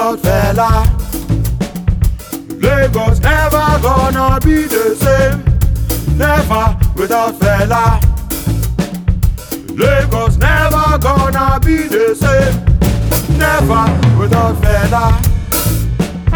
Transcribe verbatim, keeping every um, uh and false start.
without Fela. Lagos never gonna be the same. Never without Fela. Lagos never gonna be the same. Never without Fela.